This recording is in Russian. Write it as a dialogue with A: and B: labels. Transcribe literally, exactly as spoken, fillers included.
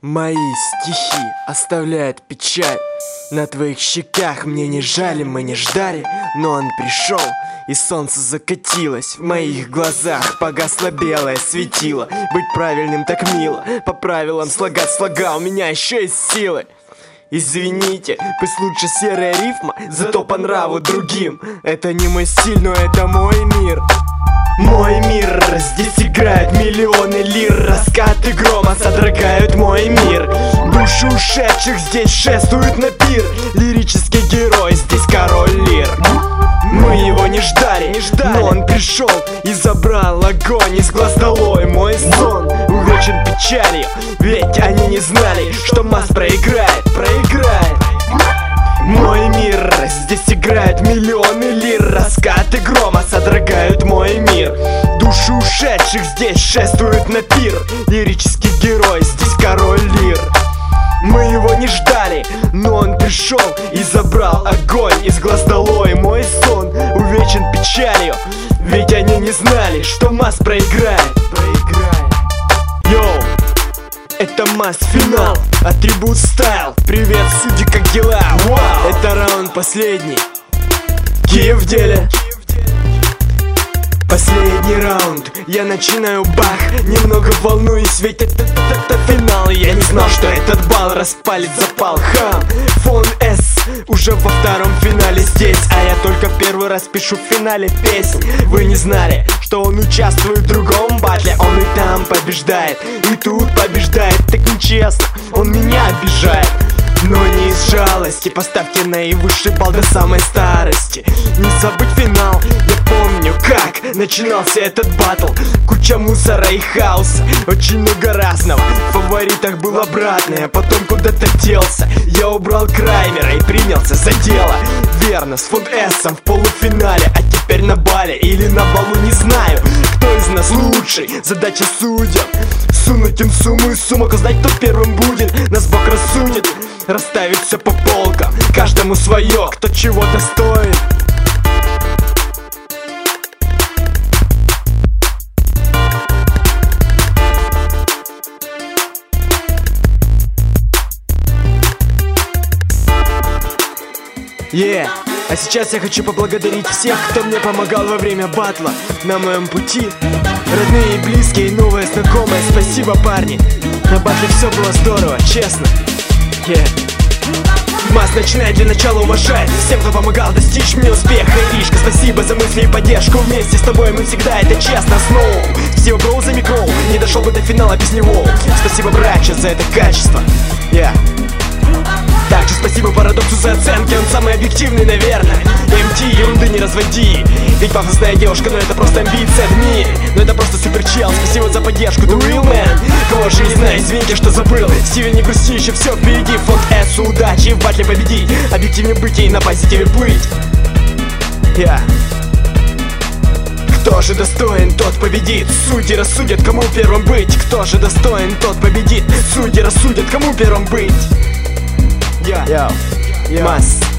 A: Мои стихи оставляют печаль. На твоих щеках мне не жали, мы не ждали. Но он пришел, и солнце закатилось. В моих глазах погасло белое светило. Быть правильным так мило, по правилам слагать слога у меня еще есть силы. Извините, пусть лучше серая рифма, зато по нраву другим. Это не мой стиль, но это мой мир. Мой мир, здесь играют миллионы лир. Раскаты грома содрогают мой мир. Души ушедших здесь шествуют на пир. Лирический герой, здесь король лир. Мы его не ждали, не ждали, но он пришел и забрал огонь из глаз долой. Мой сон увечен печалью, ведь они не знали, что масс проиграет, проиграет. Мой мир, здесь играют миллионы лир. Раскаты грома содрогают мой мир. Души ушедших здесь шествуют на пир. Лирический герой, здесь король лир. Мы его не ждали, но он пришел и забрал огонь из глаз долой. Мой сон увечен печалью, ведь они не знали, что масс проиграет, проиграет. Йоу, это масс-финал, атрибут стайл. Привет, судьи, как дела? Вау, это раунд последний. Киев в деле. Последний раунд, я начинаю бах. Немного волнуюсь, ведь это, это, это финал. Я не знал, что этот бал распалит запал. Хам, Фон С уже во втором финале здесь, а я только первый раз пишу в финале песнь. Вы не знали, что он участвует в другом батле. Он и там побеждает, и тут побеждает. Так нечестно, он меня обижает. Но не из жалости, поставьте наивысший балл до самой старости. Не забыть финал, я помню, как начинался этот батл. Куча мусора и хаоса, очень много разного. В фаворитах был обратный, а потом куда-то делся. Я убрал Краймера и принялся за дело. Верно, с Фон Эсом в полуфинале, а теперь на бале или на балу, не знаю, кто из нас лучший. Задача судьям сунуть им сумму из сумок, узнать, кто первым будет. Нас Бог рассудит, расставить все по полкам, каждому свое, кто чего достоин. Yeah. А сейчас я хочу поблагодарить всех, кто мне помогал во время батла на моем пути. Родные и близкие, новые знакомые, спасибо, парни. На батле все было здорово, честно. Yeah. Масс начинает для начала уважать всем, кто помогал достичь мне успеха. Иришка, спасибо за мысли и поддержку. Вместе с тобой мы всегда, это честно. Сноу, все броу за микро, не дошел бы до финала без него. Спасибо, братча, за это качество. Yeah. Также спасибо Парадоксу за оценки, он самый объективный, наверное. эм ти, ерунды не разводи, ведь пафосная девушка, но это просто амбиция в мире. Но это просто супер чел, спасибо за поддержку, The Real Man. Кого же не знаю, извините, что забыл. Стивен, не грусти, еще все впереди. Фон С, удачи, в батле победить. Объективнее быть и на позитиве быть. Я Кто же достоин, тот победит. Судьи рассудят, кому первым быть. Кто же достоин, тот победит. Судьи рассудят, кому первым быть. Я, yeah. yeah. Масс.